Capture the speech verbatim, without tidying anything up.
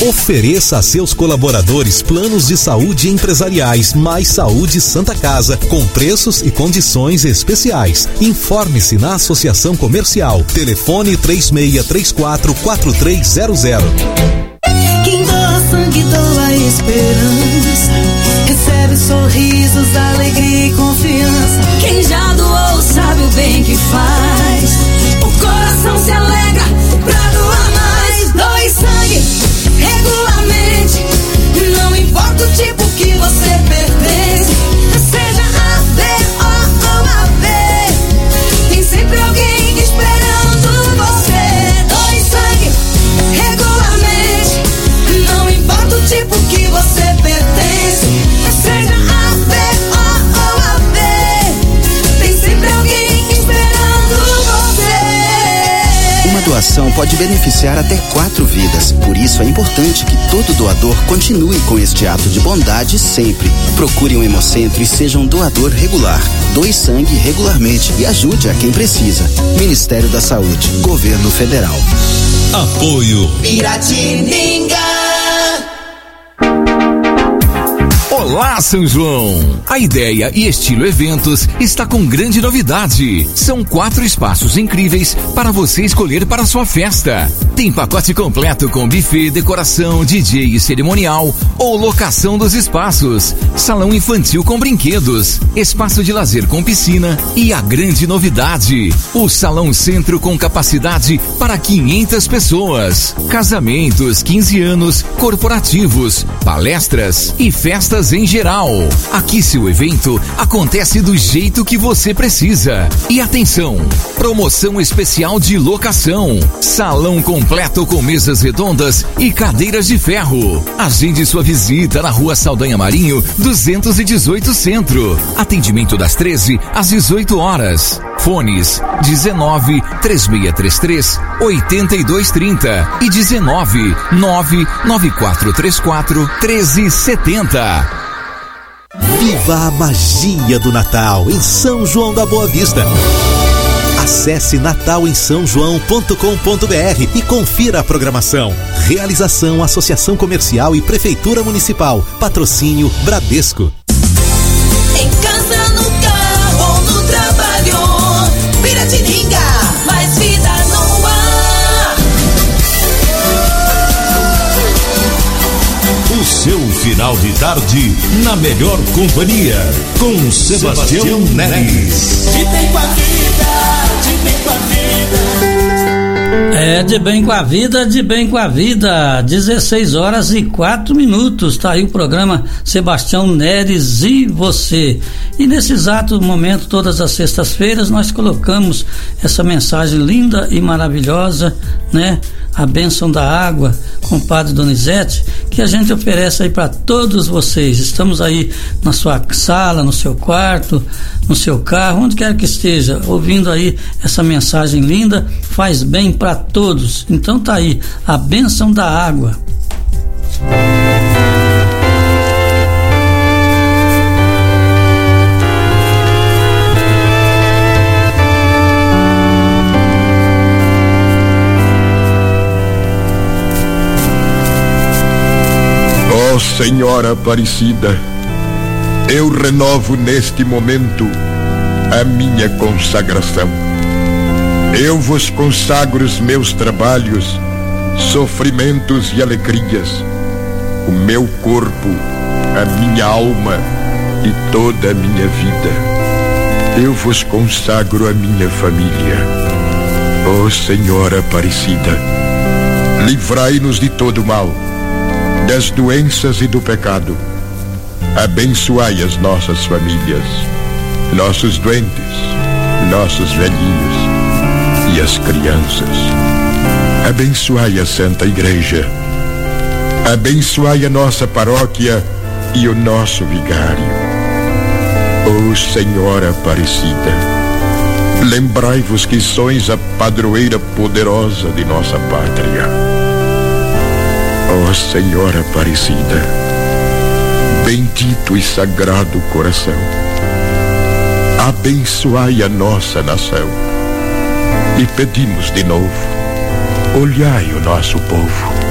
Ofereça a seus colaboradores planos de saúde empresariais Mais Saúde Santa Casa, com preços e condições especiais. Informe-se na Associação Comercial. Telefone três seis três quatro, quatro três zero zero. Quem doa sangue, doa esperança. Recebe sorrisos, alegria e confiança. Quem já doou sabe o bem que faz. O coração se alegra pra doar mais. Doe sangue regularmente. Não importa o tipo que você pertence. Seja A, B ou A B. Tem sempre alguém esperando você. Doe sangue regularmente. Não importa o tipo que você pertence. Seja A, B ou A B. Tem sempre alguém esperando você. Uma doação pode beneficiar até quatro vidas. Por isso é importante que todo doador continue com este ato de bondade sempre. Procure um Hemocentro e seja um doador regular. Doe sangue regularmente e ajude a quem precisa. Ministério da Saúde, Governo Federal. Apoio Piratininga. Olá, São João! A Ideia e Estilo Eventos está com grande novidade. São quatro espaços incríveis para você escolher para a sua festa. Tem pacote completo com buffet, decoração, D J e cerimonial ou locação dos espaços. Salão infantil com brinquedos, espaço de lazer com piscina e a grande novidade, o Salão Centro com capacidade para quinhentas pessoas. Casamentos, quinze anos, corporativos, palestras e festas em geral. Aqui seu evento acontece do jeito que você precisa. E atenção, promoção especial de locação. Salão completo com mesas redondas e cadeiras de ferro. Agende sua visita na Rua Saldanha Marinho, duzentos e dezoito Centro. Atendimento das treze às dezoito horas. Fones dezenove, três seis três três, oito dois três zero e dezenove, nove nove quatro três quatro, treze setenta. Viva a magia do Natal em São João da Boa Vista. Acesse natal em são joão ponto com ponto b r e confira a programação. Realização Associação Comercial e Prefeitura Municipal. Patrocínio Bradesco. Em casa, no carro, no trabalho. Piratininga, mais vida no ar. O seu final de tarde na melhor companhia com Sebastião, Sebastião Neres. De bem com a vida, de bem com a vida. É, de bem com a vida, de bem com a vida. dezesseis horas e quatro minutos. Tá aí o programa Sebastião Neres e você. E nesse exato momento, todas as sextas-feiras, nós colocamos essa mensagem linda e maravilhosa, né? A bênção da água com o Padre Donizete, que a gente oferece aí para todos vocês. Estamos aí na sua sala, no seu quarto, no seu carro, onde quer que esteja, ouvindo aí essa mensagem linda, faz bem para todos. Então tá aí, a bênção da água. Ó Senhora Aparecida, eu renovo neste momento a minha consagração. Eu vos consagro os meus trabalhos, sofrimentos e alegrias, o meu corpo, a minha alma e toda a minha vida. Eu vos consagro a minha família. Ó Senhora Aparecida, livrai-nos de todo mal, das doenças e do pecado. Abençoai as nossas famílias, nossos doentes, nossos velhinhos e as crianças. Abençoai a Santa Igreja. Abençoai a nossa paróquia e o nosso vigário. Ó Senhora Aparecida, lembrai-vos que sois a padroeira poderosa de nossa pátria. Ó Senhora Aparecida, bendito e sagrado coração, abençoai a nossa nação. E pedimos de novo, olhai o nosso povo.